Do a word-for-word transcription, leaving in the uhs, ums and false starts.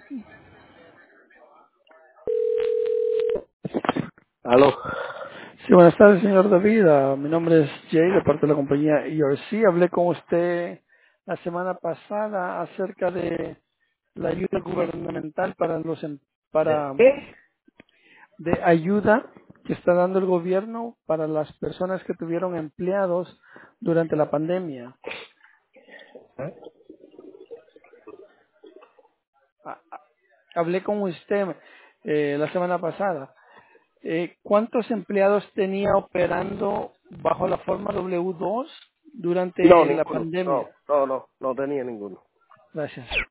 Aló. Sí, buenas tardes, señor David. Ah, mi nombre es Jay, de parte de la compañía E R C. Hablé con usted la semana pasada acerca de la ayuda gubernamental para los em- ¿De para qué? de ayuda que está dando el gobierno para las personas que tuvieron empleados durante la pandemia. ¿Eh? Ah, ah, Hablé con usted eh, la semana pasada. Eh, ¿Cuántos empleados tenía operando bajo la forma W dos No, durante la ninguno. pandemia? No, no, no, no tenía ninguno. Gracias.